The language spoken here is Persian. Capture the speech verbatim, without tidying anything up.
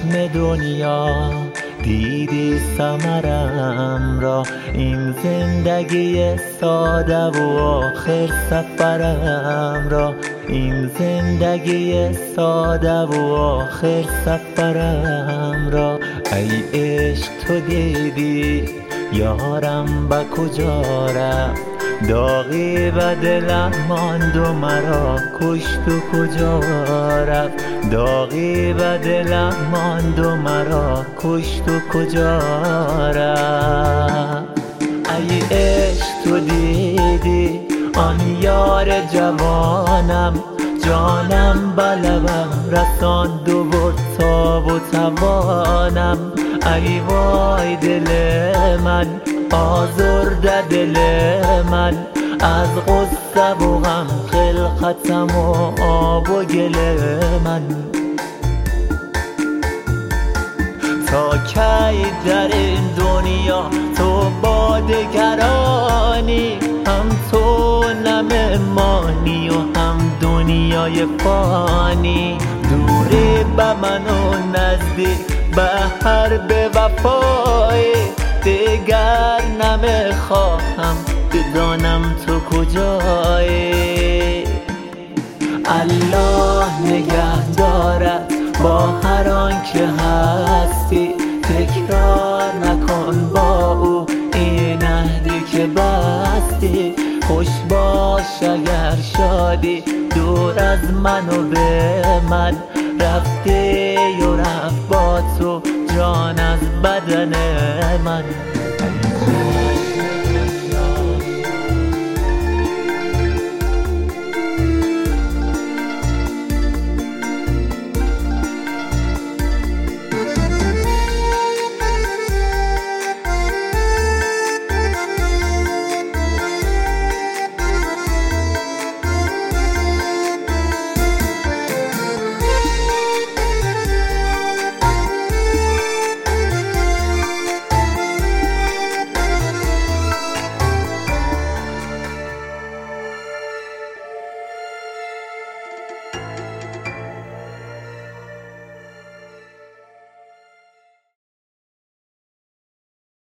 رحم دنیا دیدی ثمرم را، این زندگی ساده و آخر سفرم را، این زندگی ساده و آخر سفرم را. ای عشق تو دیدی یارم به کجا رفت، داغی به دلم ماند و مرا کشت و کجا رفت، داغی به دلم ماند و مرا کشت و کجا رفت. ای عشق تو دیدی آن یار جوانم، جانم به لبم رساند و برد تاب و توانم. ای وای دل من، آزرده دل من، از غصه و غم خلقتم و آب و گل من. تا کی در این دنیا تو با دگرانی، هم تو نه مهمانی و هم دنیای فانی. دوری به من و نزدیک به هر به وفایی، دیگر نمیخواهم بدانم تو کجایی. الله نگه دارد با هر آن که هستی، تکرار نکن با او این عهدی که بستی. خوش باش اگر شادی دور از من و به من، رفتی و رفت با تو جان از بدن من.